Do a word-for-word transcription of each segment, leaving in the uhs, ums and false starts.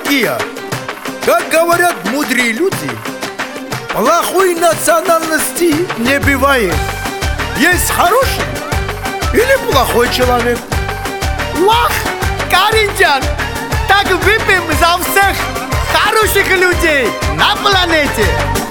Гия, как говорят мудрые люди, плохой национальности не бывает. Есть хороший или плохой человек. Вах, Каринджан, так выпьем за всех хороших людей на планете.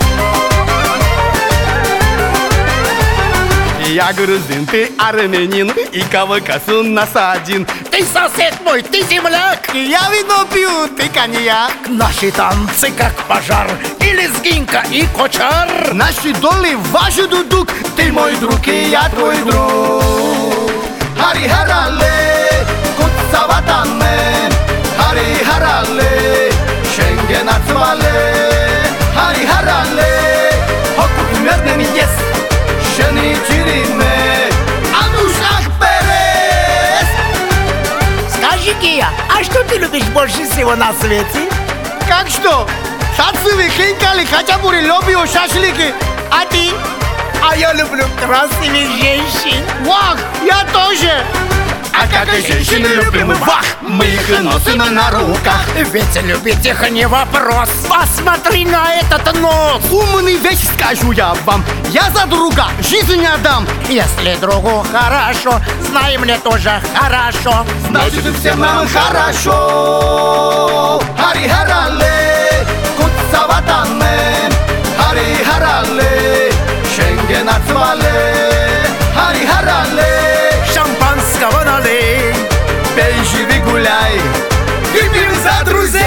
Я грузин, ты армянин, и Кавказ у нас один. Ты сосед мой, ты земляк. Я вино пью, ты коньяк. Наши танцы как пожар, и лезгинка, и кочар. Наши доли, ваши дудук, ты мой друг, и я твой друг. Хари харале, кутсаватане, хари харале, шенген ацвале, хари харале, хокут мердем ес, шени чириме, анушах перес. Скажи, Гия, а что ты любишь больше всего на свете? Как что? Сацуви, хинкали, хачапури, лобио, шашлыки. А ты? А я люблю красивых женщин. Вах, я тоже. А как и женщины любим, вах, мы их носим на руках. Ведь любить их не вопрос. Посмотри на этот нос. Умный вещь скажу я вам, я за друга жизнь не отдам. Если другу хорошо, знай, мне тоже хорошо. Значит, всем нам хорошо. Хари харале, кутсаватане, хари харале, шенген ацвале, хари харале, шампанского налей, пей, живи, гуляй, выпьем за друзей.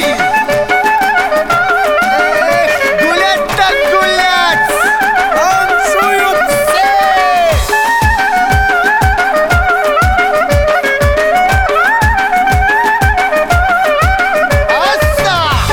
Гулять так гулять, танцуют все. Аса!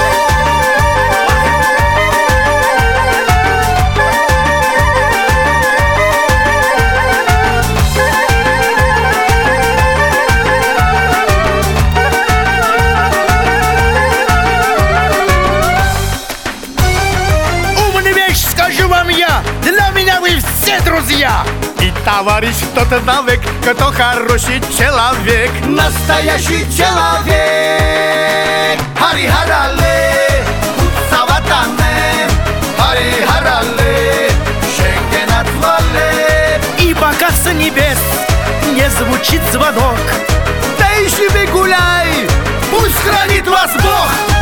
Умную вещь скажу вам я. Для меня вы все друзья. И товарищ тот навек, кто хороший человек, настоящий человек. Хари харале, кутсаватане, хари харале, шенген ацвале. Ибо как с небес не звучит звонок. Да и живи, гуляй, пусть хранит вас Бог.